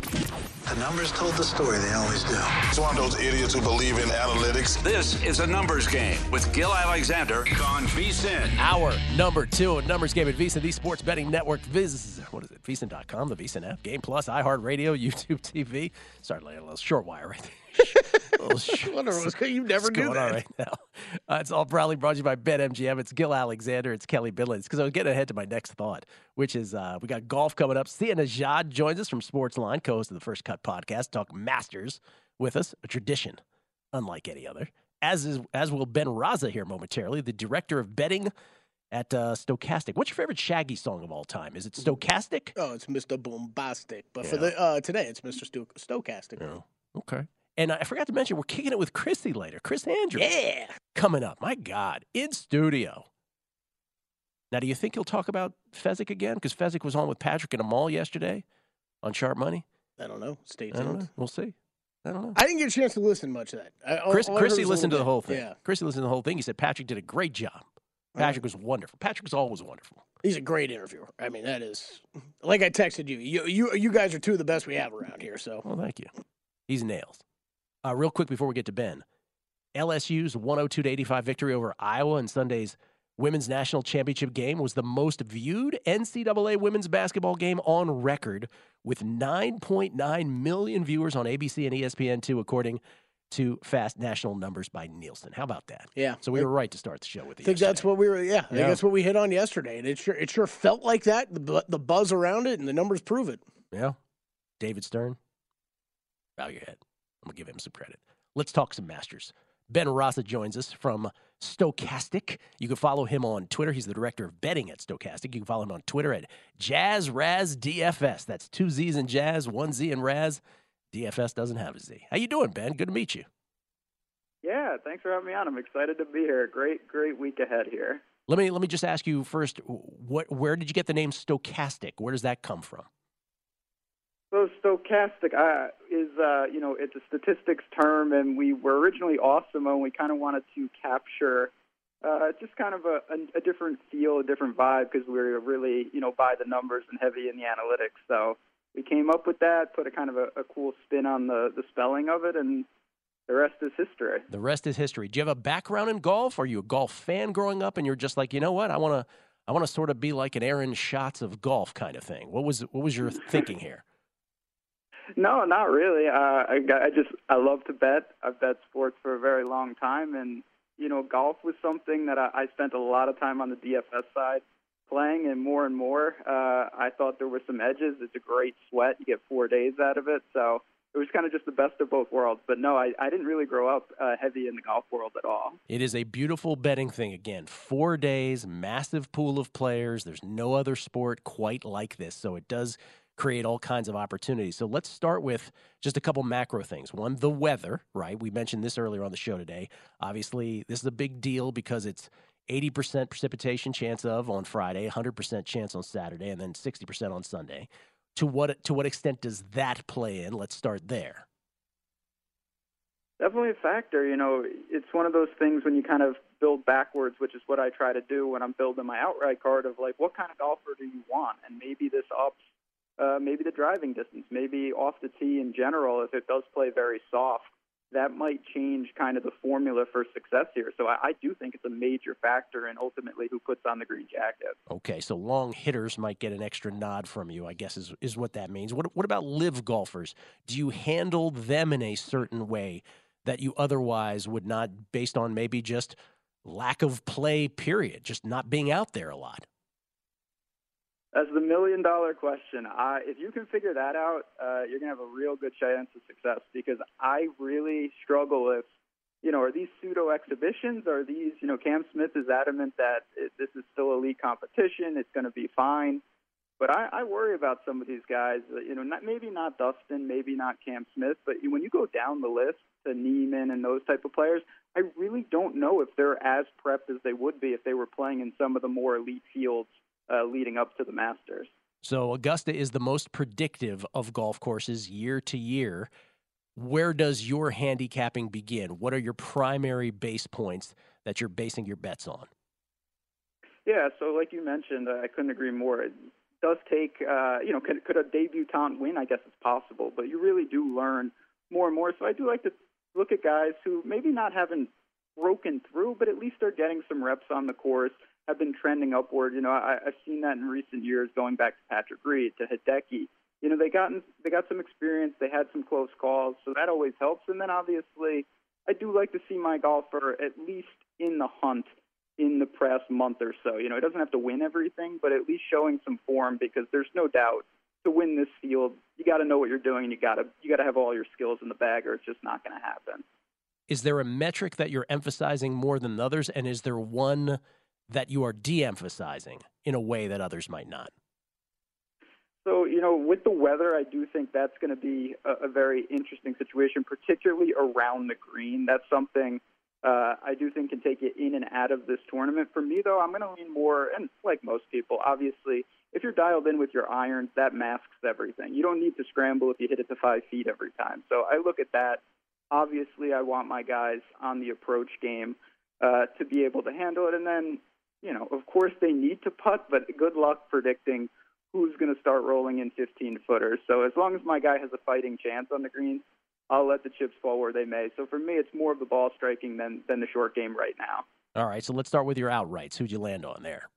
The numbers told the story. They always do. It's one of those idiots who believe in analytics. This is a numbers game with Gil Alexander on VSiN. Hour number 2 of Numbers Game at VSiN, the Sports Betting Network. VSiN.com, the VSiN app, Game Plus, iHeartRadio, YouTube TV. Started laying a little short wire right there. You never do that. Right now. It's all proudly brought to you by BetMGM. It's Gil Alexander. It's Kelly Bidlins. Because I was getting ahead to my next thought, which is we got golf coming up. Sia Nejad joins us from Sportsline, co-host of the First Cut podcast, talk Masters with us, a tradition unlike any other. As will Ben Raza here momentarily, the director of betting at Stokastic. What's your favorite Shaggy song of all time? Is it Stokastic? Oh, it's Mr. Boombastic. But for the today, it's Mr. Stokastic. Oh, okay. And I forgot to mention, we're kicking it with Chrissy later. Chris Andrew. Yeah. Coming up. My God. In studio. Now, do you think he'll talk about Fezzik again? Because Fezzik was on with Patrick and Amal yesterday on Sharp Money. I don't know. Stay tuned. I don't know. We'll see. I don't know. I didn't get a chance to listen much of that. Chrissy listened to the whole thing. Yeah. Chrissy listened to the whole thing. He said Patrick did a great job. Patrick was wonderful. Patrick was always wonderful. He's a great interviewer. I mean, that is, like I texted you. You guys are two of the best we have around here. So, well, thank you. He's nails. Real quick before we get to Ben, LSU's 102-85 victory over Iowa in Sunday's Women's National Championship game was the most viewed NCAA women's basketball game on record, with 9.9 million viewers on ABC and ESPN2, according to fast national numbers by Nielsen. How about that? Yeah. So we were right to start the show with it. I think that's what we were. I think that's what we hit on yesterday, and it sure felt like that. The buzz around it and the numbers prove it. Yeah. David Stern, bow your head. I'm going to give him some credit. Let's talk some Masters. Ben Raza joins us from Stokastic. You can follow him on Twitter. He's the director of betting at Stokastic. You can follow him on Twitter at JazzRazDFS. That's 2 Z's in Jazz, 1 Z in Raz. DFS doesn't have a Z. How you doing, Ben? Good to meet you. Yeah, thanks for having me on. I'm excited to be here. Great week ahead here. Let me just ask you first, where did you get the name Stokastic? Where does that come from? So Stokastic is, it's a statistics term, and we were originally Awesome, and we kind of wanted to capture just kind of a different feel, a different vibe, because we were really, by the numbers and heavy in the analytics. So we came up with that, put a kind of a cool spin on the spelling of it, and the rest is history. The rest is history. Do you have a background in golf? Are you a golf fan growing up, and you're just like, you know what, I want to sort of be like an Aaron Schatz of golf kind of thing? What was your thinking here? No, not really. I love to bet. I've bet sports for a very long time, and golf was something that I spent a lot of time on the DFS side playing, and more. I thought there were some edges. It's a great sweat. You get 4 days out of it, so it was kind of just the best of both worlds. But no, I didn't really grow up heavy in the golf world at all. It is a beautiful betting thing. Again, 4 days, massive pool of players. There's no other sport quite like this, so it does create all kinds of opportunities. So let's start with just a couple macro things. One, the weather, right? We mentioned this earlier on the show today. Obviously, this is a big deal because it's 80% precipitation chance of on Friday, 100% chance on Saturday, and then 60% on Sunday. To what extent does that play in? Let's start there. Definitely a factor. It's one of those things when you kind of build backwards, which is what I try to do when I'm building my outright card of like, what kind of golfer do you want? And maybe this ups maybe the driving distance, maybe off the tee in general. If it does play very soft, that might change kind of the formula for success here. So I do think it's a major factor in ultimately who puts on the green jacket. Okay, so long hitters might get an extra nod from you, I guess is what that means. What about live golfers? Do you handle them in a certain way that you otherwise would not, based on maybe just lack of play, period, just not being out there a lot? That's the $1 million question. If you can figure that out, you're going to have a real good chance of success, because I really struggle with, are these pseudo exhibitions? Are these, Cam Smith is adamant that this is still elite competition. It's going to be fine. But I worry about some of these guys, maybe not Dustin, maybe not Cam Smith, but when you go down the list to Neiman and those type of players, I really don't know if they're as prepped as they would be if they were playing in some of the more elite fields leading up to the Masters. So Augusta is the most predictive of golf courses year to year. Where does your handicapping begin? What are your primary base points that you're basing your bets on? Yeah, so like you mentioned, I couldn't agree more. does take, could a debutante win? I guess it's possible, but you really do learn more and more. So I do like to look at guys who maybe not haven't broken through, but at least are getting some reps on the course, have been trending upward. I've seen that in recent years, going back to Patrick Reed, to Hideki. They got some experience. They had some close calls, so that always helps. And then obviously, I do like to see my golfer at least in the hunt in the past month or so. It doesn't have to win everything, but at least showing some form, because there's no doubt to win this field, you got to know what you're doing, and you got to have all your skills in the bag, or it's just not going to happen. Is there a metric that you're emphasizing more than others, and is there one that you are de-emphasizing in a way that others might not? So, with the weather, I do think that's going to be a very interesting situation, particularly around the green. That's something I do think can take you in and out of this tournament. For me, though, I'm going to lean more, and like most people, obviously, if you're dialed in with your irons, that masks everything. You don't need to scramble if you hit it to 5 feet every time. So I look at that. Obviously, I want my guys on the approach game to be able to handle it. And then, of course, they need to putt, but good luck predicting who's going to start rolling in 15-footers. So as long as my guy has a fighting chance on the greens, I'll let the chips fall where they may. So for me, it's more of the ball striking than the short game right now. All right, so let's start with your outrights. Who'd you land on there?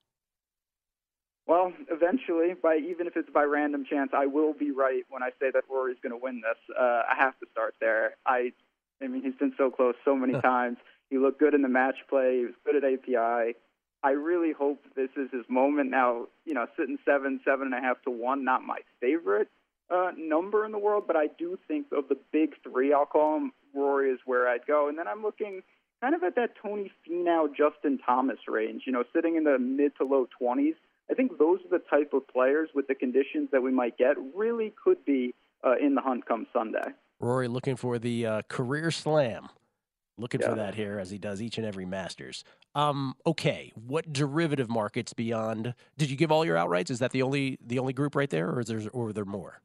Well, eventually, even if it's by random chance, I will be right when I say that Rory's going to win this. I have to start there. I mean, he's been so close so many times. He looked good in the match play. He was good at API. I really hope this is his moment. Now, sitting 7.5 to 1, not my favorite number in the world, but I do think of the big three, I'll call them, Rory is where I'd go. And then I'm looking kind of at that Tony Finau, Justin Thomas range, sitting in the mid to low 20s. I think those are the type of players with the conditions that we might get really could be in the hunt come Sunday. Rory looking for the career slam. Looking for that here, as he does each and every Masters. Okay, what derivative markets beyond? Did you give all your outrights? Is that the only group right there, or are there more?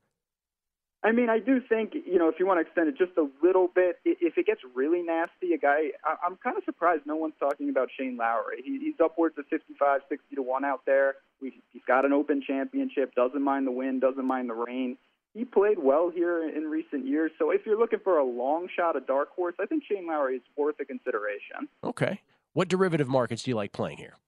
I mean, I do think, if you want to extend it just a little bit, if it gets really nasty, I'm kind of surprised no one's talking about Shane Lowry. He's upwards of 55, 60 to 1 out there. He's got an Open Championship, doesn't mind the wind, doesn't mind the rain. He played well here in recent years. So if you're looking for a long shot, a dark horse, I think Shane Lowry is worth a consideration. Okay. What derivative markets do you like playing here?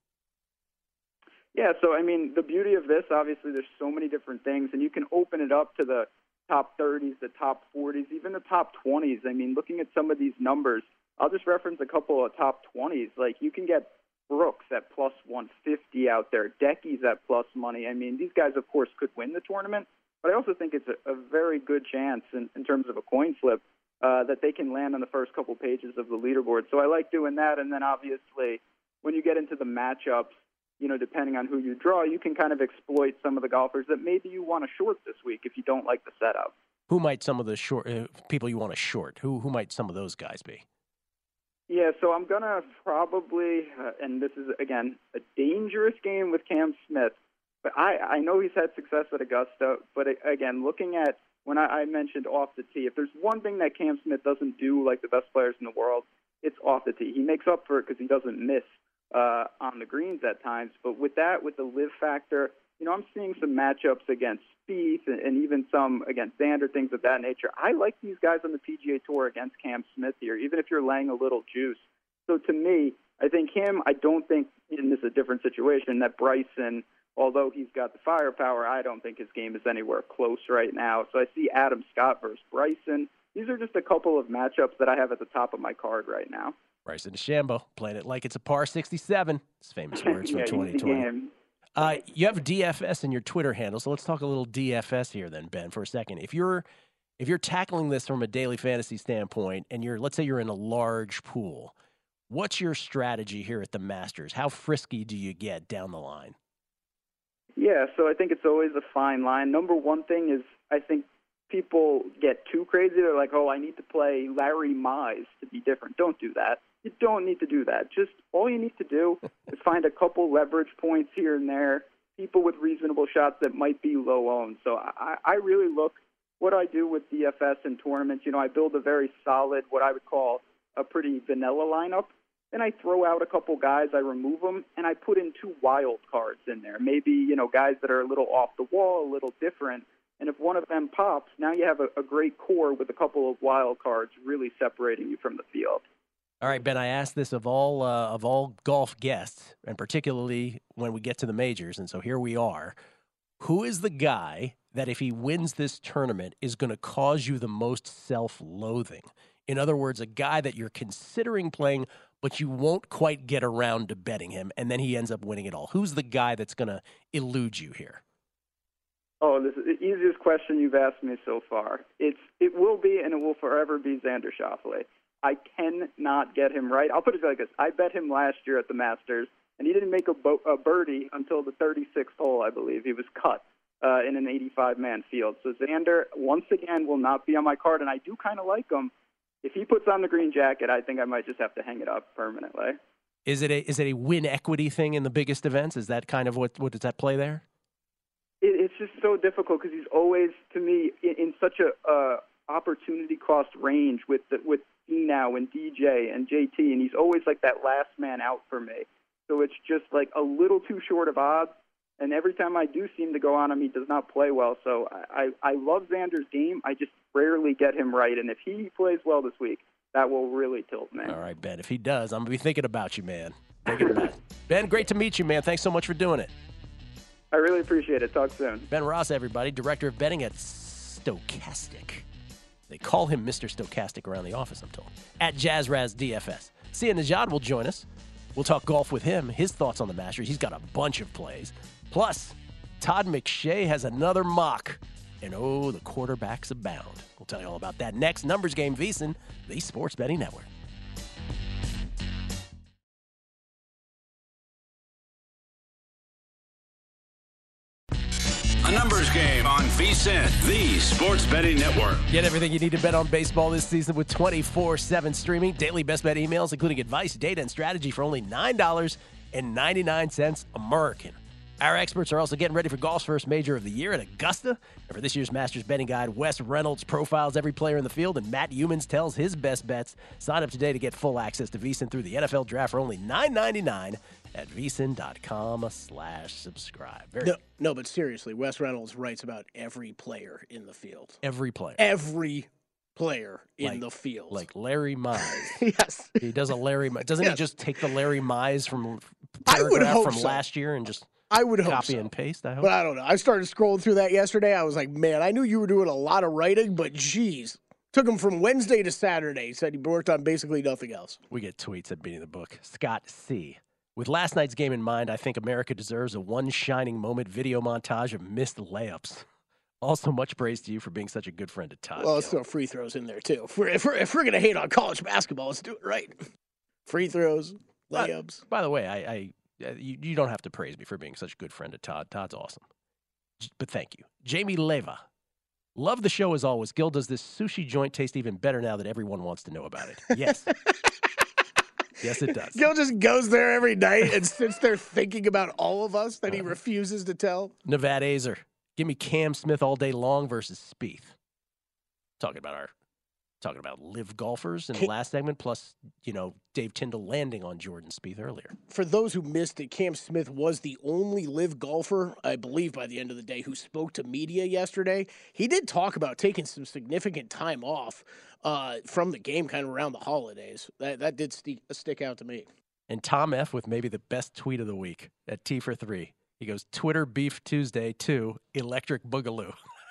Yeah, so, I mean, the beauty of this, obviously, there's so many different things, and you can open it up to the top 30s, the top 40s, even the top 20s. I mean, looking at some of these numbers, I'll just reference a couple of top 20s. Like, you can get Brooks at plus 150 out there, Decky's at plus money. I mean, these guys, of course, could win the tournament, but I also think it's a very good chance in terms of a coin flip that they can land on the first couple pages of the leaderboard. So I like doing that. And then obviously when you get into the matchups, depending on who you draw, you can kind of exploit some of the golfers that maybe you want to short this week if you don't like the setup. Who might some of the short people you want to short? Who might some of those guys be? Yeah, so I'm going to probably, and this is, again, a dangerous game with Cam Smith, but I know he's had success at Augusta, but again, looking at when I mentioned off the tee, if there's one thing that Cam Smith doesn't do like the best players in the world, it's off the tee. He makes up for it because he doesn't miss on the greens at times. But with that, with the live factor, I'm seeing some matchups against Spieth and even some against Xander, things of that nature. I like these guys on the PGA Tour against Cam Smith here, even if you're laying a little juice. So to me, I think I don't think, and this is a different situation, that Bryson, although he's got the firepower, I don't think his game is anywhere close right now. So I see Adam Scott versus Bryson. These are just a couple of matchups that I have at the top of my card right now. Bryson DeChambeau playing it like it's a par 67. It's famous words from 2020. You have DFS in your Twitter handle, so let's talk a little DFS here then, Ben, for a second. If you're tackling this from a daily fantasy standpoint, and let's say you're in a large pool, what's your strategy here at the Masters? How frisky do you get down the line? Yeah, so I think it's always a fine line. Number one thing is I think people get too crazy. They're like, I need to play Larry Mize to be different. Don't do that. You don't need to do that. Just all you need to do is find a couple leverage points here and there, people with reasonable shots that might be low owned. So I really look what I do with DFS and tournaments. I build a very solid, what I would call a pretty vanilla lineup. then I throw out a couple guys, I remove them, and I put in 2 wild cards in there. Maybe, guys that are a little off the wall, a little different. And if one of them pops, now you have a great core with a couple of wild cards really separating you from the field. All right, Ben, I asked this of all golf guests, and particularly when we get to the majors, and so here we are. Who is the guy that if he wins this tournament is going to cause you the most self-loathing? In other words, a guy that you're considering playing, but you won't quite get around to betting him, and then he ends up winning it all. Who's the guy that's going to elude you here? Oh, this is the easiest question you've asked me so far. It will be, and it will forever be, Xander Schauffele. I cannot get him right. I'll put it like this. I bet him last year at the Masters, and he didn't make a birdie until the 36th hole, I believe. He was cut in an 85-man field. So Xander, once again, will not be on my card, and I do kind of like him. If he puts on the green jacket, I think I might just have to hang it up permanently. Is it a win equity thing in the biggest events? Is that kind of what does that play there? It's just so difficult because he's always, to me, in such a opportunity cost range with Finau and DJ and JT, and he's always like that last man out for me. So it's just like a little too short of odds, and every time I do seem to go on him, he does not play well. So I love Xander's game. I just rarely get him right, and if he plays well this week, that will really tilt me. All right, Ben, if he does, I'm going to be thinking about you, man. Thinking about it. Ben, great to meet you, man. Thanks so much for doing it. I really appreciate it. Talk soon. Ben Ross, everybody, director of betting at Stokastic. They call him Mr. Stokastic around the office, I'm told. At JazzRaz DFS. Sia Nejad will join us. We'll talk golf with him, his thoughts on the Masters. He's got a bunch of plays. Plus, Todd McShay has another mock. And oh, the quarterbacks abound. We'll tell you all about that next. Numbers Game VSiN, the Sports Betting Network. A numbers game on VSiN, the Sports Betting Network. Get everything you need to bet on baseball this season with 24/7 streaming. Daily best bet emails, including advice, data, and strategy for only $9.99 American. Our experts are also getting ready for golf's first major of the year at Augusta. And for this year's Masters betting guide, Wes Reynolds profiles every player in the field, and Matt Humans tells his best bets. Sign up today to get full access to VSiN through the NFL Draft for only $9.99 at VSiN.com/subscribe. No, but seriously, Wes Reynolds writes about every player in the field. Every player. Every player in the field. Like Larry Mize. Yes. He does a Larry Mize. Doesn't he just take the Larry Mize from last year and just I would hope copy so. and paste? I hope. But I don't know. I started scrolling through that yesterday. I was like, man, I knew you were doing a lot of writing, but geez. Took him from Wednesday to Saturday. He said he worked on basically nothing else. We get tweets at beating the book. Scott C. With last night's game in mind, I think America deserves a one shining moment video montage of missed layups. Also, much praise to you for being such a good friend to Todd. Well, let's throw free throws in there, too. If we're going to hate on college basketball, let's do it right. Free throws, layups. By the way, you don't have to praise me for being such a good friend to Todd. Todd's awesome. But thank you. Jamie Leva. Love the show as always. Gil, does this sushi joint taste even better now that everyone wants to know about it? Yes. Yes, it does. Gil just goes there every night and sits there thinking about all of us that he refuses to tell. Nevada Azer. Give me Cam Smith all day long versus Spieth. Talking about live golfers in the last segment, plus, Dave Tyndall landing on Jordan Spieth earlier. For those who missed it, Cam Smith was the only live golfer, I believe by the end of the day, who spoke to media yesterday. He did talk about taking some significant time off from the game kind of around the holidays. That did stick out to me. And Tom F. with maybe the best tweet of the week at T for 3. He goes, Twitter Beef Tuesday 2, Electric Boogaloo.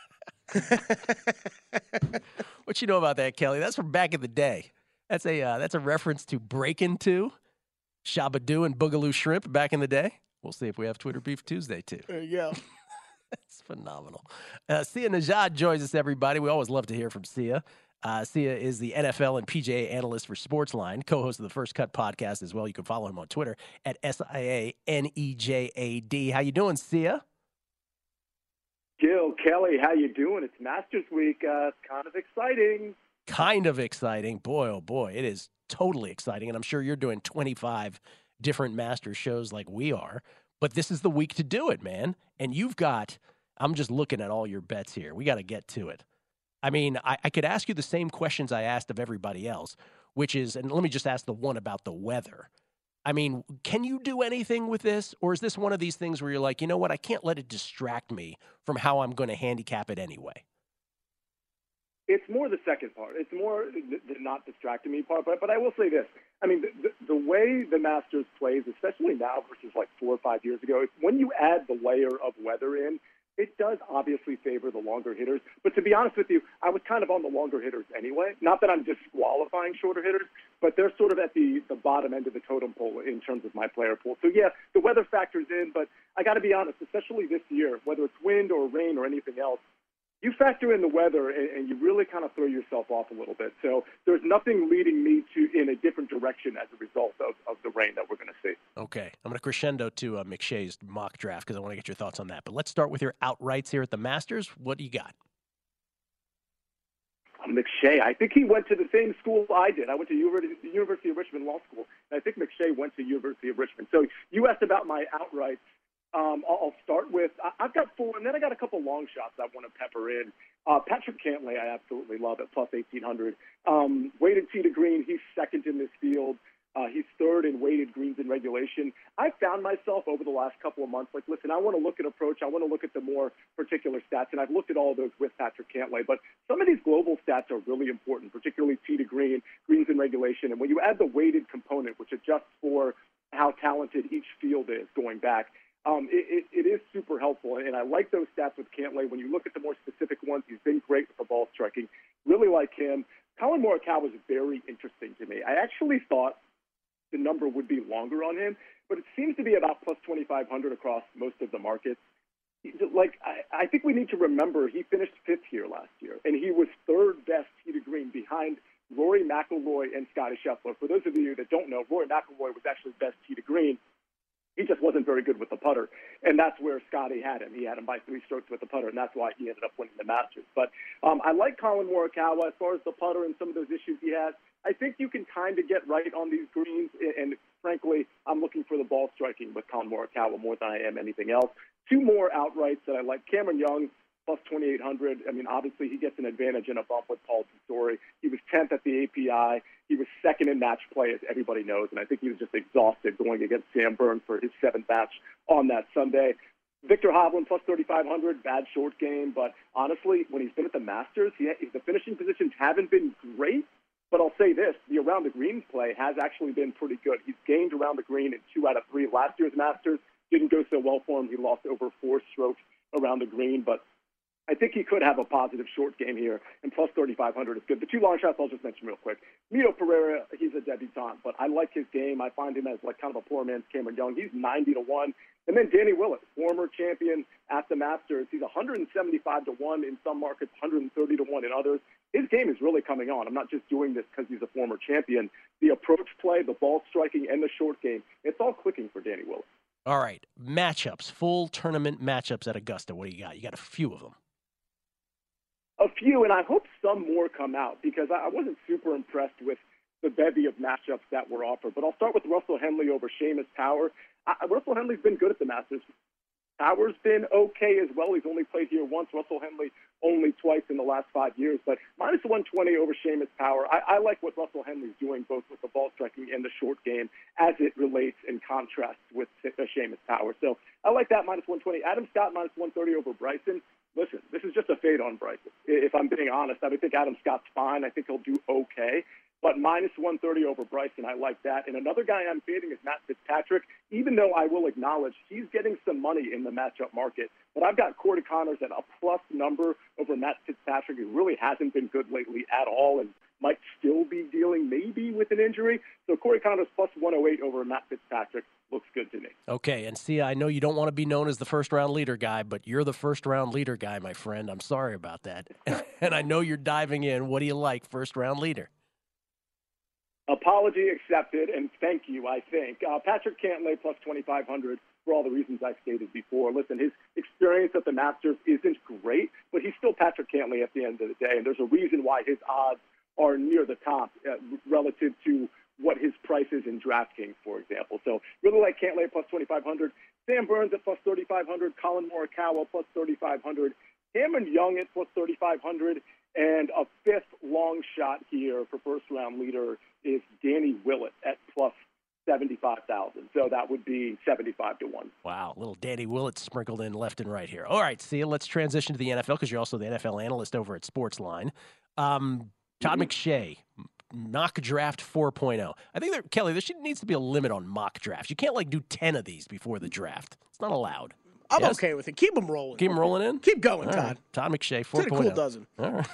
What you know about that, Kelly? That's from back in the day. That's a reference to Breakin' 2, Shabadoo, and Boogaloo Shrimp back in the day. We'll see if we have Twitter Beef Tuesday, too. There you go. That's phenomenal. Sia Nejad joins us, everybody. We always love to hear from Sia. Sia is the NFL and PGA analyst for Sportsline, co-host of the First Cut podcast as well. You can follow him on Twitter at SIANEJAD. How you doing, Sia? Gil, Kelly, how you doing? It's Masters Week. It's kind of exciting. Kind of exciting. Boy, oh boy, it is totally exciting. And I'm sure you're doing 25 different Masters shows like we are. But this is the week to do it, man. And you've got, I'm just looking at all your bets here. We got to get to it. I mean, I could ask you the same questions I asked of everybody else. which is, and let me just ask the one about the weather. I mean, can you do anything with this? Or is this one of these things where you're like, you know what, I can't let it distract me from how I'm going to handicap it anyway? It's more the second part. It's more the not distracting me part. But I will say this. I mean, the way the Masters plays, especially now versus like 4 or 5 years ago, when you add the layer of weather in, it does obviously favor the longer hitters. But to be honest with you, I was kind of on the longer hitters anyway. Not that I'm disqualifying shorter hitters, but they're sort of at the bottom end of the totem pole in terms of my player pool. So, yeah, the weather factors in, but I got to be honest, especially this year, whether it's wind or rain or anything else, you factor in the weather and you really kind of throw yourself off a little bit. So there's nothing leading me in a different direction as a result of the rain that we're going to see. Okay. I'm going to crescendo to McShay's mock draft because I want to get your thoughts on that. But let's start with your outrights here at the Masters. What do you got? McShay, I think he went to the same school I did. I went to University of Richmond Law School, and I think McShay went to University of Richmond. So you asked about my outrights. I'll start with, I've got 4, and then I got a couple long shots I want to pepper in. Patrick Cantlay, I absolutely love at plus 1,800. Weighted tee to green, he's second in this field. He's third in weighted greens in regulation. I found myself over the last couple of months, like, listen, I want to look at approach. I want to look at the more particular stats, and I've looked at all of those with Patrick Cantlay. But some of these global stats are really important, particularly tee to green, greens in regulation. And when you add the weighted component, which adjusts for how talented each field is going back, it is super helpful, and I like those stats with Cantlay. When you look at the more specific ones, he's been great with the ball striking. Really like him. Collin Morikawa was very interesting to me. I actually thought the number would be longer on him, but it seems to be about plus 2,500 across most of the markets. Like, I think we need to remember he finished 5th here last year, and he was 3rd best tee to green behind Rory McIlroy and Scottie Scheffler. For those of you that don't know, Rory McIlroy was actually best tee to green. He just wasn't very good with the putter, and that's where Scotty had him. He had him by 3 strokes with the putter, and that's why he ended up winning the Masters. But I like Collin Morikawa as far as the putter and some of those issues he has. I think you can kind of get right on these greens, and frankly, I'm looking for the ball striking with Collin Morikawa more than I am anything else. 2 more outrights that I like. Cameron Young, plus 2,800. I mean, obviously, he gets an advantage in a bump with Paul Tesori. He was 10th at the API. He was 2nd in match play, as everybody knows, and I think he was just exhausted going against Sam Burns for his 7th match on that Sunday. Victor Hovland, plus 3,500, bad short game, but honestly, when he's been at the Masters, the finishing positions haven't been great, but I'll say this, the around the green play has actually been pretty good. He's gained around the green in 2 out of 3 last year's Masters. Didn't go so well for him. He lost over 4 strokes around the green, but I think he could have a positive short game here, and plus 3,500 is good. The 2 long shots I'll just mention real quick. Mito Pereira, he's a debutant, but I like his game. I find him as like kind of a poor man's Cameron Young. He's 90-1. And then Danny Willett, former champion at the Masters. He's 175-1 in some markets, 130-1 in others. His game is really coming on. I'm not just doing this because he's a former champion. The approach play, the ball striking, and the short game, it's all clicking for Danny Willett. All right, matchups, full tournament matchups at Augusta. What do you got? You got a few of them. A few, and I hope some more come out because I wasn't super impressed with the bevy of matchups that were offered. But I'll start with Russell Henley over Seamus Power. Russell Henley's been good at the Masters. Power's been okay as well. He's only played here once. Russell Henley only twice in the last 5 years. But minus 120 over Seamus Power. I like what Russell Henley's doing both with the ball striking and the short game as it relates and contrasts with Seamus Power. So I like that minus 120. Adam Scott minus 130 over Bryson. Listen, this is just a fade on Bryson. If I'm being honest, I think Adam Scott's fine. I think he'll do okay. But minus 130 over Bryson, I like that. And another guy I'm fading is Matt Fitzpatrick, even though I will acknowledge he's getting some money in the matchup market. But I've got Corey Connors at a plus number over Matt Fitzpatrick, who really hasn't been good lately at all and might still be dealing maybe with an injury. So Corey Connors plus 108 over Matt Fitzpatrick looks good to me. Okay, and see, I know you don't want to be known as the first-round leader guy, but you're the first-round leader guy, my friend. I'm sorry about that. And I know you're diving in. What do you like, first-round leader? Apology accepted, and thank you, I think. Patrick Cantlay plus 2,500 for all the reasons I stated before. Listen, his experience at the Masters isn't great, but he's still Patrick Cantlay at the end of the day, and there's a reason why his odds are near the top relative to what his price is in DraftKings, for example. So really like Cantlay plus 2,500. Sam Burns at plus 3,500. Collin Morikawa plus 3,500. Cameron Young at plus 3,500. And a 5th long shot shot here for first-round leader is Danny Willett at plus 75,000. So that would be 75 to 1. Wow, little Danny Willett sprinkled in left and right here. All right, Sia, let's transition to the NFL because you're also the NFL analyst over at Sportsline. Todd McShay, mock draft 4.0. I think, Kelly, there needs to be a limit on mock drafts. You can't, do 10 of these before the draft. It's not allowed. I'm okay with it. Keep them rolling. Keep them rolling in? Keep going, All Todd. Right. Todd McShay, 4.0. It's a cool dozen. All right.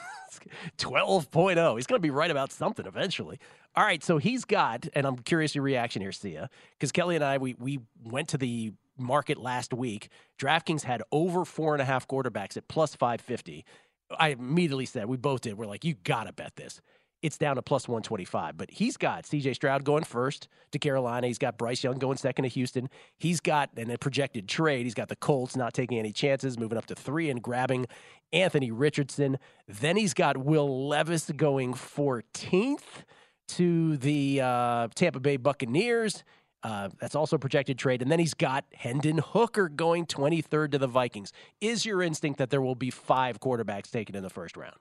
12.0. He's going to be right about something eventually. All right, so he's got, and I'm curious your reaction here, Sia, because Kelly and I, we went to the market last week. DraftKings had over 4.5 quarterbacks at plus 550. I immediately said, we both did, we're like, you got to bet this. It's down to plus 125. But he's got C.J. Stroud going first to Carolina. He's got Bryce Young going second to Houston. He's got, in a projected trade, he's got the Colts not taking any chances, moving up to 3 and grabbing Anthony Richardson. Then he's got Will Levis going 14th to the Tampa Bay Buccaneers. That's also a projected trade. And then he's got Hendon Hooker going 23rd to the Vikings. Is your instinct that there will be 5 quarterbacks taken in the first round?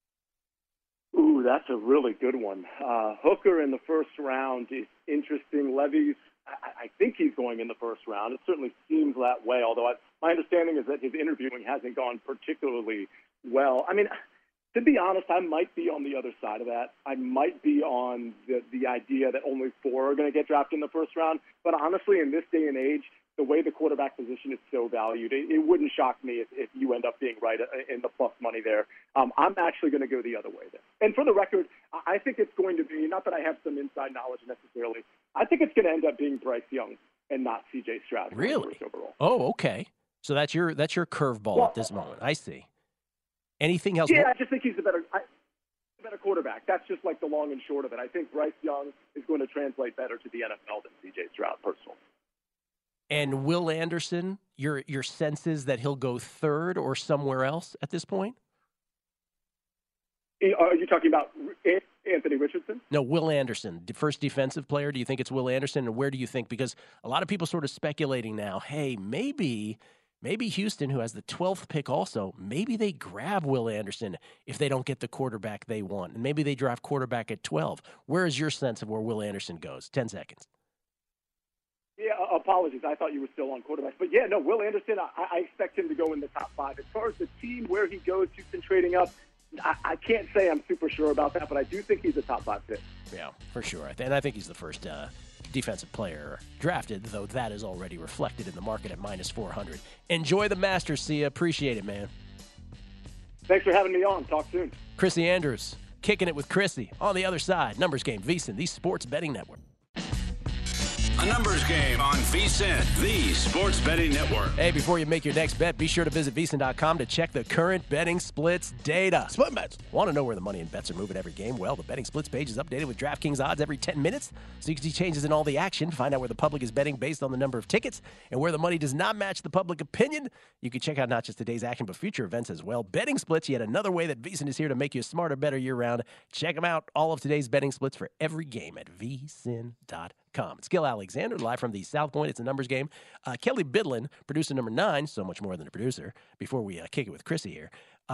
Ooh, that's a really good one. Hooker in the first round is interesting. Levis, I think he's going in the first round. It certainly seems that way, although my understanding is that his interviewing hasn't gone particularly well. I mean, to be honest, I might be on the other side of that. I might be on the idea that only 4 are going to get drafted in the first round. But honestly, in this day and age, the way the quarterback position is so valued, it wouldn't shock me if you end up being right in the plus money there. I'm actually going to go the other way there. And for the record, I think it's going to be, not that I have some inside knowledge necessarily, I think it's going to end up being Bryce Young and not C.J. Stroud. Really? Overall. Oh, okay. So that's your curveball at this moment. I see. Anything else? Yeah, I just think he's a better quarterback. That's just like the long and short of it. I think Bryce Young is going to translate better to the NFL than C.J. Stroud, personally. And Will Anderson, your sense is that he'll go 3rd or somewhere else at this point? Are you talking about Anthony Richardson? No, Will Anderson, the first defensive player. Do you think it's Will Anderson? And where do you think? Because a lot of people sort of speculating now, hey, maybe Houston, who has the 12th pick also, maybe they grab Will Anderson if they don't get the quarterback they want. And maybe they draft quarterback at 12. Where is your sense of where Will Anderson goes? 10 seconds. Yeah, apologies. I thought you were still on quarterbacks. But, yeah, no, Will Anderson, I expect him to go in the top 5. As far as the team, where he goes, Houston trading up, I can't say I'm super sure about that, but I do think he's a top 5 pick. Yeah, for sure. And I think he's the first defensive player drafted, though that is already reflected in the market at minus 400. Enjoy the Masters, Sia. Appreciate it, man. Thanks for having me on. Talk soon. Chrissy Andrews, kicking it with Chrissy. On the other side, Numbers Game, VSiN, the Sports Betting Network. A numbers game on VSiN, the Sports Betting Network. Hey, before you make your next bet, be sure to visit VSiN.com to check the current betting splits data. Split bets. Want to know where the money and bets are moving every game? Well, the betting splits page is updated with DraftKings odds every 10 minutes, so you can see changes in all the action. Find out where the public is betting based on the number of tickets, and where the money does not match the public opinion. You can check out not just today's action, but future events as well. Betting splits, yet another way that VSiN is here to make you smarter, better year-round. Check them out, all of today's betting splits for every game at VSiN.com. It's Gil Alexander, live from the South Point. It's a numbers game. Kelly Bidlin, producer number 9, so much more than a producer, before we kick it with Chrissy here,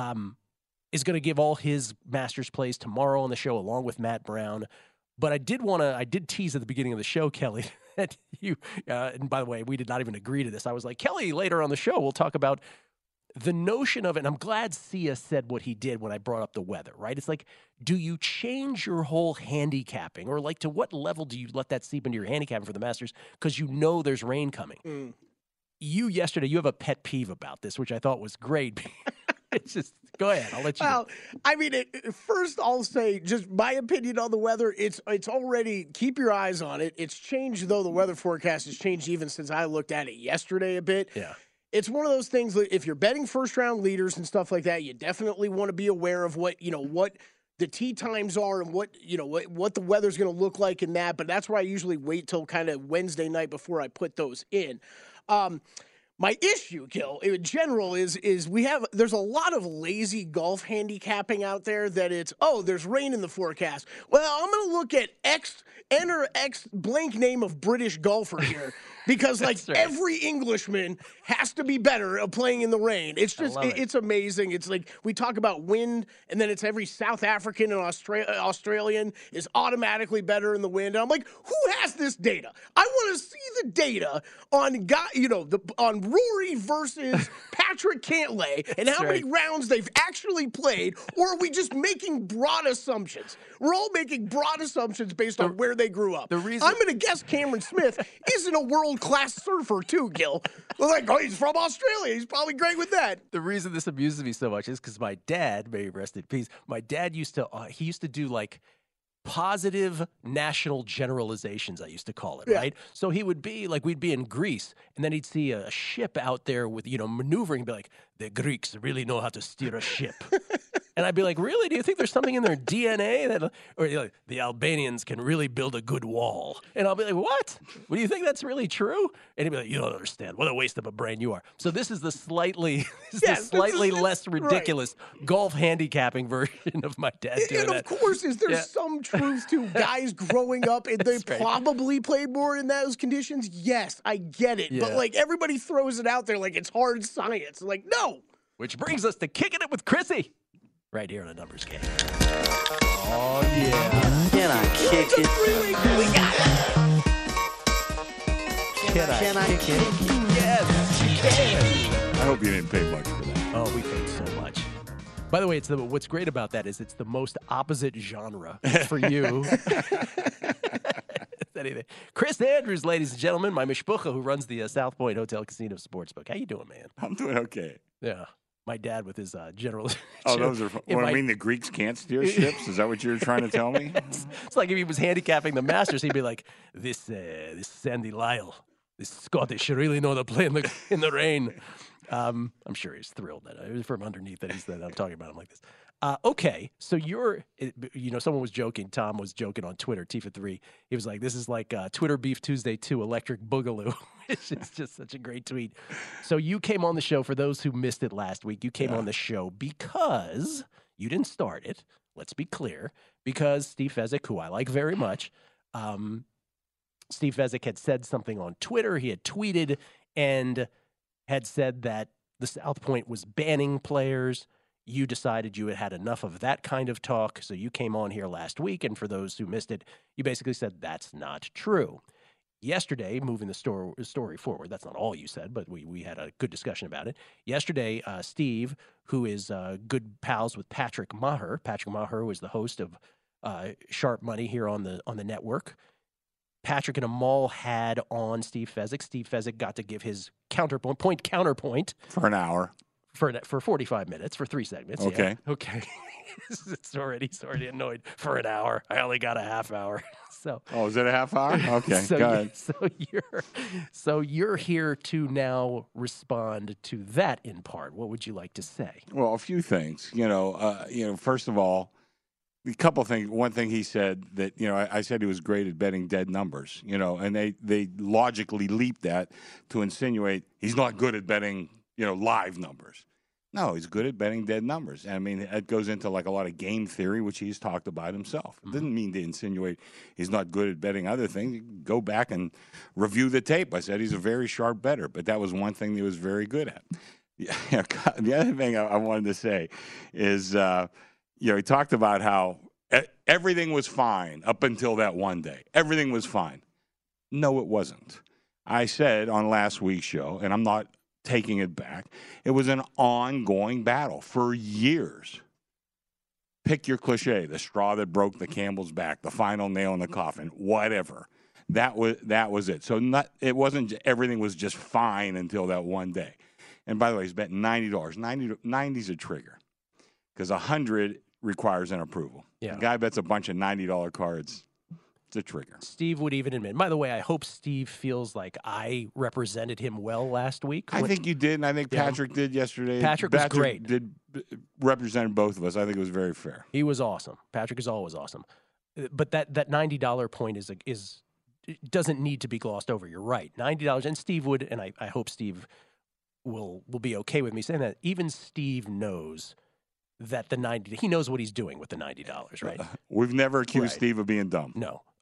is going to give all his Masters plays tomorrow on the show, along with Matt Brown. But I did tease at the beginning of the show, Kelly, that you, and by the way, we did not even agree to this. I was like, Kelly, later on the show, we'll talk about the notion of it, and I'm glad Sia said what he did when I brought up the weather, right? It's like, do you change your whole handicapping, or like to what level do you let that seep into your handicapping for the Masters because you know there's rain coming? You have a pet peeve about this, which I thought was great. It's just, go ahead, I'll let you Well, I mean, first I'll say just my opinion on the weather. It's already, keep your eyes on it. It's changed, though the weather forecast has changed even since I looked at it yesterday a bit. Yeah. It's one of those things that if you're betting first-round leaders and stuff like that, you definitely want to be aware of what the tee times are and what the weather's going to look like in that. But that's why I usually wait till kind of Wednesday night before I put those in. My issue, Gil, in general, is there's a lot of lazy golf handicapping out there that there's rain in the forecast. Well, I'm going to look at enter X blank name of British golfer here because like That's right. every Englishman has to be better at playing in the rain. It's just love it. it's amazing. It's like we talk about wind, and then it's every South African and Australian is automatically better in the wind. And I'm like, who has this data? I want to see the data on on Rory versus Patrick Cantlay and how many rounds they've actually played, or are we just making broad assumptions? We're all making broad assumptions based on where they grew up. I'm going to guess Cameron Smith isn't a world-class surfer too, Gil. We're like, oh, he's from Australia. He's probably great with that. The reason this amuses me so much is because my dad, may he rest in peace, my dad used to do like positive national generalizations, I used to call it, right? So he would be like, we'd be in Greece, and then he'd see a ship out there with, maneuvering, and be like, the Greeks really know how to steer a ship. And I'd be like, really? Do you think there's something in their DNA that, or the Albanians can really build a good wall? And I'll be like, what? Do you think that's really true? And he'd be like, you don't understand. What a waste of a brain you are. So this is the slightly less ridiculous golf handicapping version of my dad doing and that. of course, is there some truth to guys growing up and they probably played more in those conditions? Yes, I get it. But like everybody throws it out there like it's hard science. Like, no. Which brings us to Kicking It with Chrissy. Right here on a numbers game. Oh, yeah. Can I kick it? We got it. Can I kick it? Yes, you can. I hope you didn't pay much for that. Oh, we paid so much. By the way, what's great about that is it's the most opposite genre for you. Anything. Chris Andrews, ladies and gentlemen, my mishpucha who runs the South Point Hotel Casino Sportsbook. How you doing, man? I'm doing okay. Yeah. My dad with his general. Oh, those are. I mean, the Greeks can't steer ships. Is that what you're trying to tell me? It's like if he was handicapping the Masters, he'd be like, "This Sandy Lyle, this Scottish, really know how to play in the rain." I'm sure he's thrilled that from underneath that I'm talking about him like this. Okay, so someone was joking. Tom was joking on Twitter, Tifa3. He was like, this is like Twitter Beef Tuesday 2, Electric Boogaloo. It's just such a great tweet. So you came on the show, for those who missed it last week, you came on the show because you didn't start it. Let's be clear. Because Steve Fezzik, who I like very much, Steve Fezzik had said something on Twitter. He had tweeted and had said that the South Point was banning players. You decided you had enough of that kind of talk, so you came on here last week, and for those who missed it, you basically said that's not true. Yesterday, moving the story forward, that's not all you said, but we had a good discussion about it. Yesterday, Steve, who is good pals with Patrick Maher was the host of Sharp Money here on the network. Patrick and Amal had on Steve Fezzik. Steve Fezzik got to give his counterpoint for an hour. For 45 minutes, for 3 segments. Okay. Yeah. Okay. He's already annoyed for an hour. I only got a half hour. So. Oh, is it a half hour? Okay. Go ahead. So you're here to now respond to that in part. What would you like to say? Well, a few things. First of all, a couple things. One thing he said that, I said he was great at betting dead numbers, and they logically leaped that to insinuate he's not good at betting, live numbers. No, he's good at betting dead numbers. I mean, it goes into like a lot of game theory, which he's talked about himself. It doesn't mean to insinuate he's not good at betting other things. You can go back and review the tape. I said he's a very sharp bettor, but that was one thing he was very good at. Yeah, the other thing I wanted to say is, he talked about how everything was fine up until that one day. Everything was fine. No, it wasn't. I said on last week's show, and I'm not taking it back, it was an ongoing battle for years. Pick your cliche, the straw that broke the camel's back, the final nail in the coffin, whatever. That was it. So it wasn't everything was just fine until that one day. And by the way, he's betting $90. 90's a trigger because 100 requires an approval. Yeah. The guy bets a bunch of $90 cards. It's a trigger. Steve would even admit. By the way, I hope Steve feels like I represented him well last week. I think you did, and I think Patrick did yesterday. Patrick was great. Represented both of us. I think it was very fair. He was awesome. Patrick is always awesome. But that $90 point is doesn't need to be glossed over. You're right. $90, and Steve would, and I hope Steve will be okay with me saying that. Even Steve knows that he knows what he's doing with the $90, right? We've never accused Steve of being dumb. No.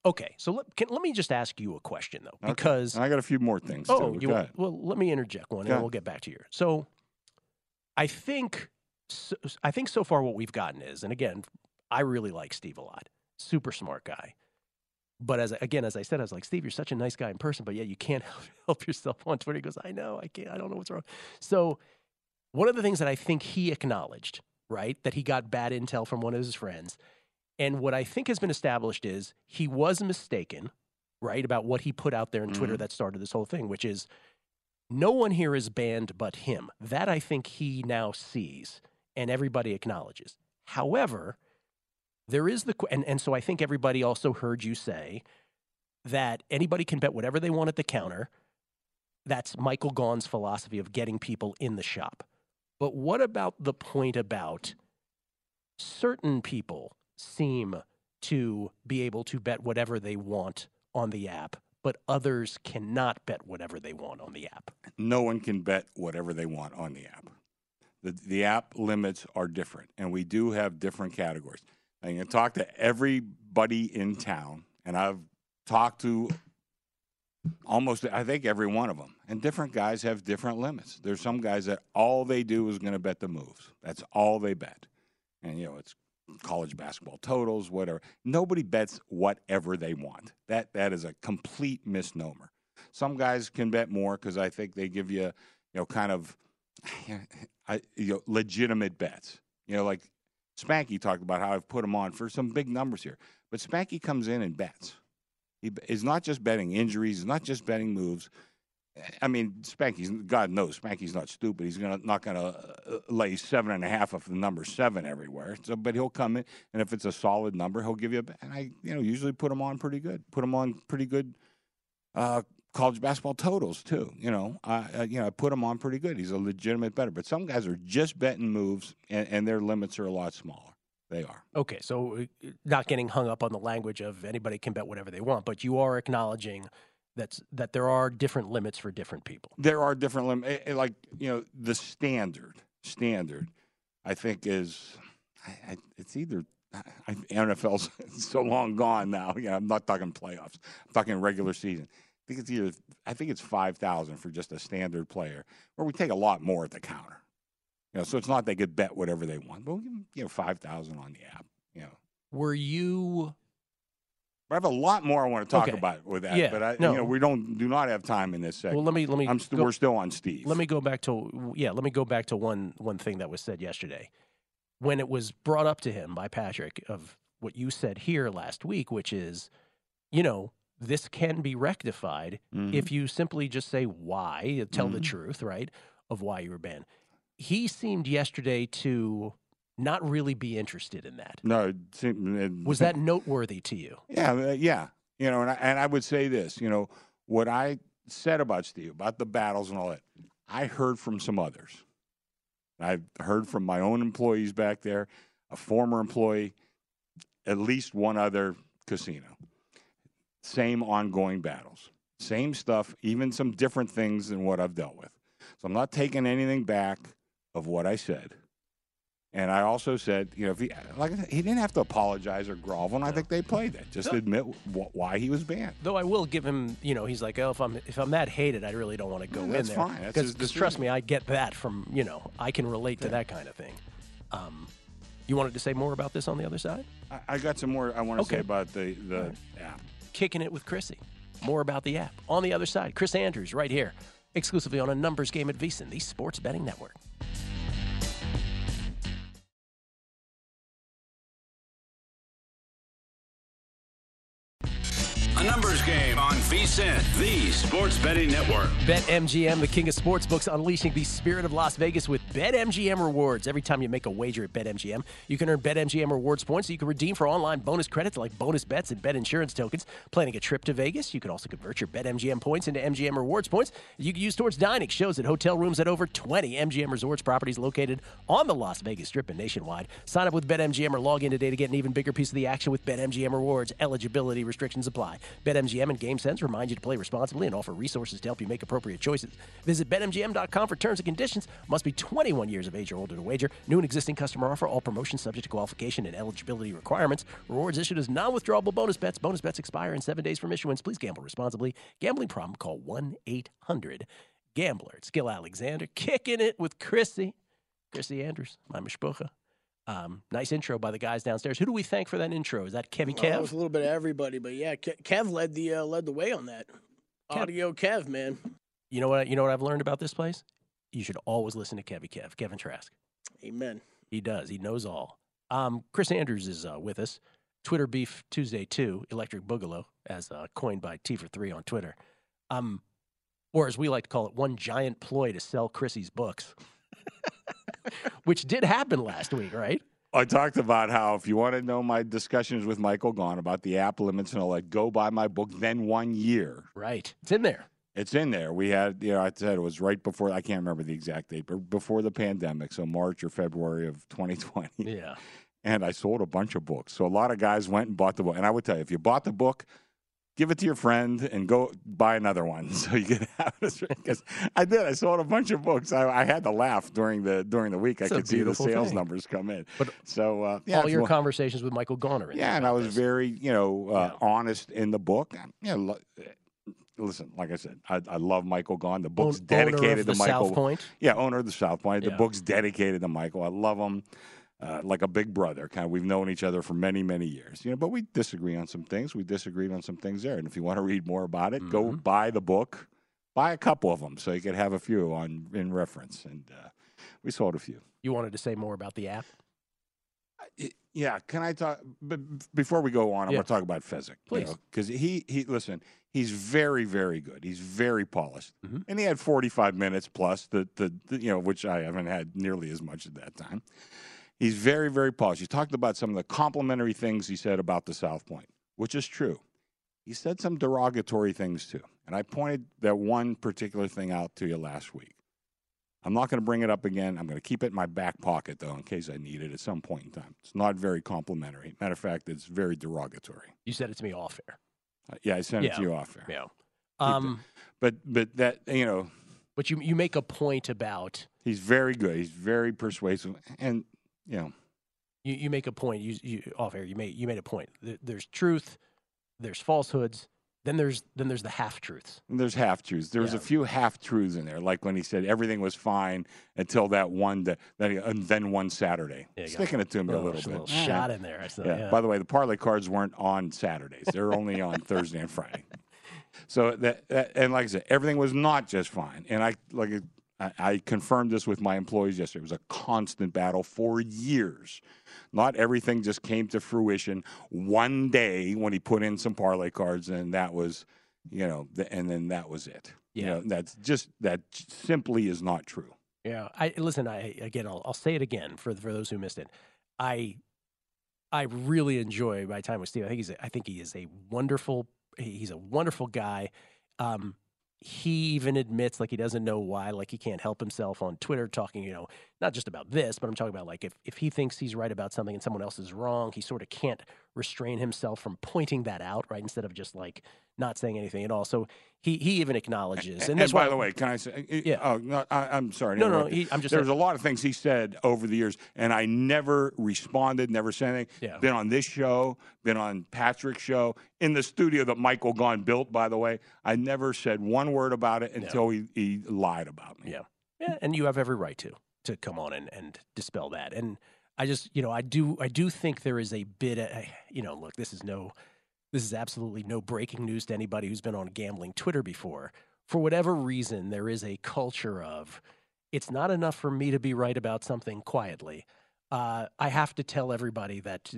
Okay, so let me just ask you a question, though, because And I got a few more things. Oh, too. you Go want, ahead. well, let me interject one, and then we'll get back to yours. So, I think so far what we've gotten is, and again, I really like Steve a lot, super smart guy. But as I said, I was like, Steve, you're such a nice guy in person, but yet you can't help yourself on Twitter. He goes, I know, I can't, I don't know what's wrong. So, one of the things that I think he acknowledged, right, that he got bad intel from one of his friends, and what I think has been established is he was mistaken, right, about what he put out there in Twitter that started this whole thing, which is no one here is banned but him. That I think he now sees and everybody acknowledges. However, there is and so I think everybody also heard you say that anybody can bet whatever they want at the counter. That's Michael Gaughan's philosophy of getting people in the shop. But what about the point about certain people seem to be able to bet whatever they want on the app, but others cannot bet whatever they want on the app? No one can bet whatever they want on the app. The app limits are different, and we do have different categories. I can talk to everybody in town, and I've talked to almost, I think, every one of them. And different guys have different limits. There's some guys that all they do is going to bet the moves. That's all they bet. And, it's college basketball totals, whatever. Nobody bets whatever they want. That is a complete misnomer. Some guys can bet more because I think they give you, kind of legitimate bets. Like Spanky talked about how I've put him on for some big numbers here. But Spanky comes in and bets. He is not just betting injuries. He's not just betting moves. I mean, God knows, Spanky's not stupid. He's not going to lay 7.5 of the number 7 everywhere. So, but he'll come in, and if it's a solid number, he'll give you a bet. And I, usually put him on pretty good. Put him on pretty good college basketball totals too. I put him on pretty good. He's a legitimate bettor. But some guys are just betting moves, and their limits are a lot smaller. They are. Okay, so not getting hung up on the language of anybody can bet whatever they want, but you are acknowledging that there are different limits for different people. There are different limits. Like, the standard, I think is, it's either, NFL's so long gone now. I'm not talking playoffs. I'm talking regular season. I think it's 5,000 for just a standard player, where we take a lot more at the counter. So it's not they could bet whatever they want. But we'll give them, 5,000 on the app. Were you? I have a lot more I want to talk about with that. Yeah, but we do not have time in this segment. Well, let me. We're still on Steve. Let me go back to one thing that was said yesterday, when it was brought up to him by Patrick of what you said here last week, which is, this can be rectified if you simply just say why, tell the truth, right, of why you were banned. He seemed yesterday to not really be interested in that. No. Was that noteworthy to you? Yeah. And I would say this, what I said about Steve, about the battles and all that, I heard from some others. I've heard from my own employees back there, a former employee, at least one other casino. Same ongoing battles. Same stuff, even some different things than what I've dealt with. So I'm not taking anything back of what I said. And I also said, if he didn't have to apologize or grovel, and I think they played that. Just admit why he was banned. Though I will give him, he's like, if I'm that hated, I really don't want to go in there. That's fine. Because trust me, I get that from, I can relate to that kind of thing. You wanted to say more about this on the other side? I got some more I want to say about the app. Kicking it with Chrissy. More about the app. On the other side, Chris Andrews right here, exclusively on A Numbers Game at VSiN, the Sports Betting Network. A Numbers Game on VSiN, the Sports Betting Network. BetMGM, the king of sportsbooks, unleashing the spirit of Las Vegas with BetMGM rewards. Every time you make a wager at BetMGM, you can earn BetMGM rewards points that you can redeem for online bonus credits like bonus bets and bet insurance tokens. Planning a trip to Vegas, you can also convert your BetMGM points into MGM rewards points you can use towards dining, shows at hotel rooms at over 20 MGM resorts properties located on the Las Vegas Strip and nationwide. Sign up with BetMGM or log in today to get an even bigger piece of the action with BetMGM rewards. Eligibility restrictions apply. BetMGM and GameSense remind you to play responsibly and offer resources to help you make appropriate choices. Visit BetMGM.com for terms and conditions. Must be 21 years of age or older to wager. New and existing customer offer. All promotions subject to qualification and eligibility requirements. Rewards issued as non-withdrawable bonus bets. Bonus bets expire in 7 days from issuance. Please gamble responsibly. Gambling problem? Call 1-800-GAMBLER. It's Gil Alexander kicking it with Chrissy Andrews, my mishpucha. Nice intro by the guys downstairs. Who do we thank for that intro? Is that Kevy Kev? It was a little bit of everybody, but yeah, Kev led the way on that. Audio Kev, man. You know what I've learned about this place? You should always listen to Kevy Kev, Kevin Trask. Amen. He does. He knows all. Chris Andrews is with us. Twitter Beef Tuesday 2, Electric Boogaloo, as coined by T for 3 on Twitter. Or as we like to call it, one giant ploy to sell Chrissy's books. Which did happen last week, right? I talked about how if you want to know my discussions with Michael Gaughan about the app limits and all that, go buy my book, Then 1 Year. Right. It's in there. It's in there. We had, I said it was right before, I can't remember the exact date, but before the pandemic, so March or February of 2020. Yeah. And I sold a bunch of books. So a lot of guys went and bought the book. And I would tell you, if you bought the book, give it to your friend and go buy another one so you can have it. Because I did. I sold a bunch of books. I had to laugh during the week. I could see the sales numbers come in. But so all your conversations with Michael Gaughan are in there. Yeah, and I was very honest in the book. Listen, like I said, I love Michael Gaughan. The book's dedicated to Michael. South Point. Yeah, owner of the South Point. Yeah. The book's dedicated to Michael. I love him. Like a big brother, kind of. We've known each other for many, many years, but we disagree on some things. We disagreed on some things there, and if you want to read more about it, go buy the book, buy a couple of them so you could have a few in reference. And we sold a few. You wanted to say more about the app? Yeah, can I talk? But before we go on, I'm going to talk about Fezzik, please, because listen, he's very, very good. He's very polished, and he had 45 minutes plus which I haven't had nearly as much at that time. He's very, very polished. You talked about some of the complimentary things he said about the South Point, which is true. He said some derogatory things, too. And I pointed that one particular thing out to you last week. I'm not going to bring it up again. I'm going to keep it in my back pocket, though, in case I need it at some point in time. It's not very complimentary. Matter of fact, it's very derogatory. You said it to me off air. Yeah, I sent it to you off air. Yeah. But that, But you make a point about... He's very good. He's very persuasive. And... You make a point. You off air. You made a point. There's truth. There's falsehoods. Then there's the half truths. There's half truths. There was a few half truths in there, like when he said everything was fine until that one then one Saturday. Sticking it to me a little bit. A little shot in there. By the way, the parlay cards weren't on Saturdays. They're only on Thursday and Friday. So that and like I said, everything was not just fine. And I confirmed this with my employees yesterday. It was a constant battle for years. Not everything just came to fruition one day when he put in some parlay cards, and that was, and then that was it. Yeah. That simply is not true. Yeah. I'll say it again for those who missed it. I really enjoy my time with Steve. I think he is a wonderful guy. He even admits he doesn't know why, he can't help himself on Twitter talking, not just about this, but I'm talking about if he thinks he's right about something and someone else is wrong, he sort of can't restrain himself from pointing that out, right? Instead of just not saying anything at all. So he even acknowledges. And by the way, can I say? Yeah. Oh, no, I'm sorry. No. There's a lot of things he said over the years, and I never responded, never said anything. Yeah. Been on this show, been on Patrick's show, in the studio that Michael Gaughan built, by the way. I never said one word about it until he lied about me. Yeah. Yeah, and you have every right to come on and dispel that. And I just, I do think there is a bit of, look, this is absolutely no breaking news to anybody who's been on gambling Twitter before. For whatever reason, there is a culture of, it's not enough for me to be right about something quietly. I have to tell everybody that,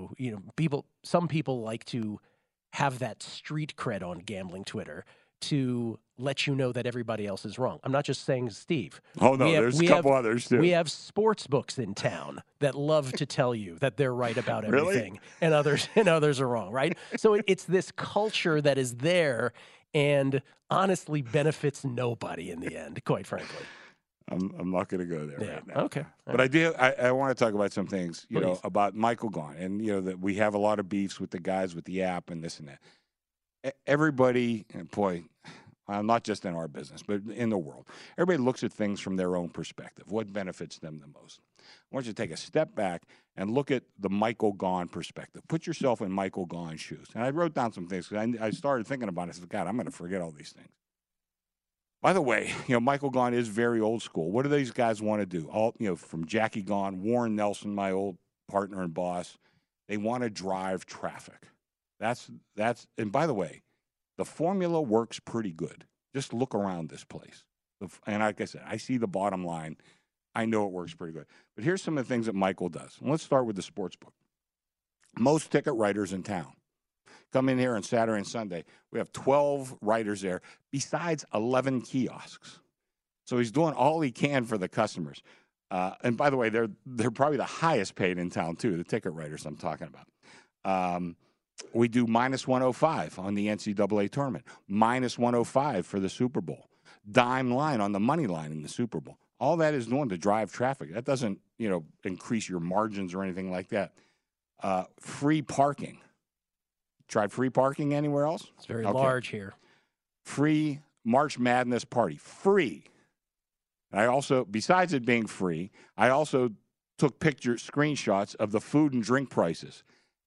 some people like to have that street cred on gambling Twitter to let you know that everybody else is wrong. I'm not just saying Steve. Oh, no, there's a couple others, too. We have sports books in town that love to tell you that they're right about everything, and others are wrong, right? So it's this culture that is there and honestly benefits nobody in the end, quite frankly. I'm not going to go there right now. Okay. But I want to talk about some things, Please. About Michael Gaughan. And, that we have a lot of beefs with the guys with the app and this and that. everybody, boy, not just in our business, but in the world, everybody looks at things from their own perspective. What benefits them the most? I want you to take a step back and look at the Michael Gaughan perspective. Put yourself in Michael Gaughan's shoes. And I wrote down some things because I started thinking about it. I said, God, I'm going to forget all these things. By the way, Michael Gaughan is very old school. What do these guys want to do? All, from Jackie Gaughan, Warren Nelson, my old partner and boss, they want to drive traffic. That's. And by the way, the formula works pretty good. Just look around this place. And like I said, I see the bottom line. I know it works pretty good. But here's some of the things that Michael does. And let's start with the sports book. Most ticket writers in town come in here on Saturday and Sunday. We have 12 writers there, besides 11 kiosks. So he's doing all he can for the customers. And by the way, they're probably the highest paid in town, too, the ticket writers I'm talking about. We do minus 105 on the NCAA tournament, minus 105 for the Super Bowl, dime line on the money line in the Super Bowl. All that is doing to drive traffic. That doesn't, increase your margins or anything like that. Free parking. Tried free parking anywhere else? It's very large here. Free March Madness party. Free. And I also, besides it being free, I also took screenshots of the food and drink prices.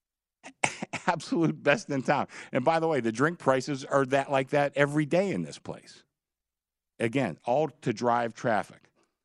Absolute best in town. And by the way, the drink prices are like that every day in this place. Again, all to drive traffic.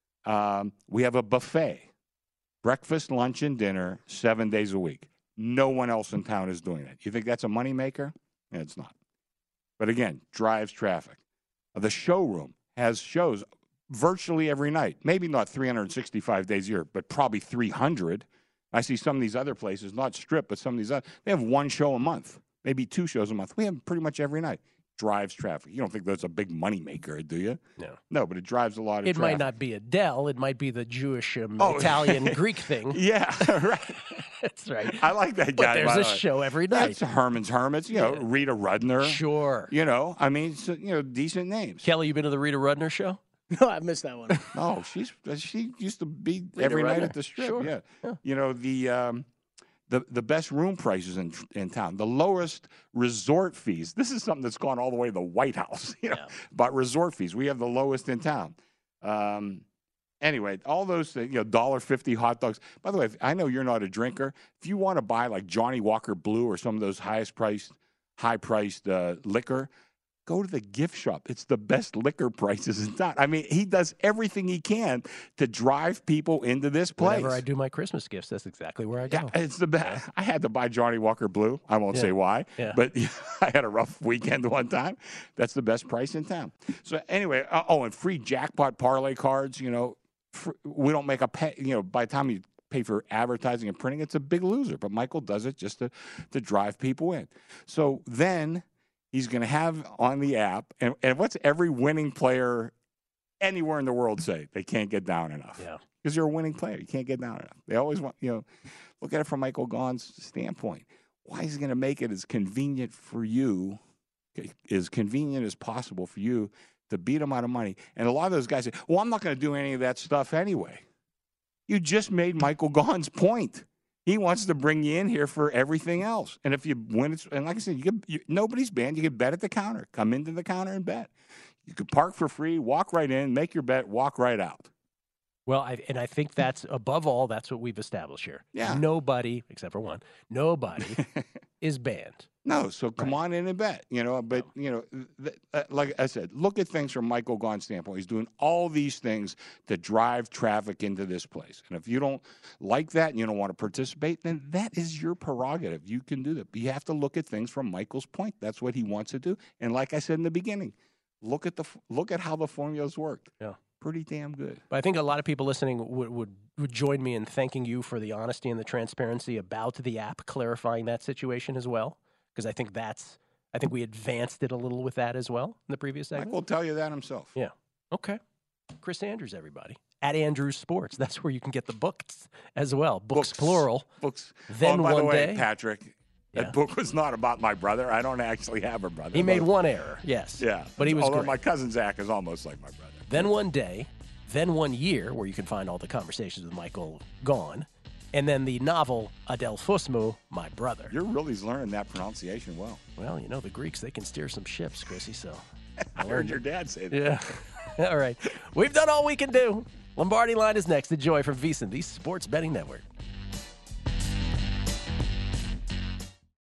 We have a buffet, breakfast, lunch, and dinner, 7 days a week. No one else in town is doing that. You think that's a moneymaker? Yeah, it's not. But again, drives traffic. The showroom has shows virtually every night. Maybe not 365 days a year, but probably 300. I see some of these other places, not Strip, but some of these other, they have one show a month, maybe 2 shows a month. We have them pretty much every night. Drives traffic. You don't think that's a big moneymaker, do you? No. No, but it drives a lot of traffic. It might not be Adele. It might be the Jewish, Italian, Greek thing. Yeah, right. That's right. I like that guy. But there's a show every night. That's Herman's Hermits, Rita Rudner. Sure. Decent names. Kelly, you been to the Rita Rudner show? No, I missed that one. No, she used to be Rita every night Rudner? at the Strip. Sure. Yeah. The best room prices in town, the lowest resort fees. This is something that's gone all the way to the White House, about resort fees. We have the lowest in town. Anyway, all those things, $1.50 hot dogs. By the way, I know you're not a drinker. If you want to buy like Johnny Walker Blue or some of those high-priced liquor, go to the gift shop. It's the best liquor prices in town. I mean, he does everything he can to drive people into this place. Whenever I do my Christmas gifts, that's exactly where I go. Yeah, it's the best. I had to buy Johnny Walker Blue. I won't say why, but I had a rough weekend one time. That's the best price in town. So anyway, and free jackpot parlay cards. We don't make by the time you pay for advertising and printing, it's a big loser. But Michael does it just to drive people in. So then he's going to have on the app, and what's every winning player anywhere in the world say? They can't get down enough. Yeah. Because you're a winning player. You can't get down enough. They always want, look at it from Michael Gaughan's standpoint. Why is he going to make it as convenient for you, as convenient as possible for you to beat him out of money? And a lot of those guys say, well, I'm not going to do any of that stuff anyway. You just made Michael Gaughan's point. He wants to bring you in here for everything else. And if you win, and like I said, nobody's banned. You can bet at the counter. Come into the counter and bet. You could park for free, walk right in, make your bet, walk right out. Well, I think that's, above all, that's what we've established here. Yeah. Nobody, except for one, nobody is banned. No, so come on in and bet, But, like I said, look at things from Michael Gaughan's standpoint. He's doing all these things to drive traffic into this place. And if you don't like that and you don't want to participate, then that is your prerogative. You can do that. But you have to look at things from Michael's point. That's what he wants to do. And like I said in the beginning, look at how the formulas worked. Yeah. Pretty damn good. But I think a lot of people listening would join me in thanking you for the honesty and the transparency about the app clarifying that situation as well. Because I think we advanced it a little with that as well in the previous segment. Mike will tell you that himself. Yeah. Okay. Chris Andrews, everybody. At Andrews Sports. That's where you can get the books as well. Books plural. Books. Then by one the way, day. Patrick, that book was not about my brother. I don't actually have a brother. He made one error, yes. Yeah. But he was Although great. my cousin Zach is almost like my brother. Then one day, then 1 year, where you can find all the conversations with Michael Gaughan, And then the novel Adelphosmu, My Brother. You're really learning that pronunciation well. Well, you know, the Greeks, they can steer some ships, Chrissy, so. I heard your dad say that. Yeah. All right. We've done all we can do. Lombardi Line is next. Enjoy from VSiN, the Sports Betting Network.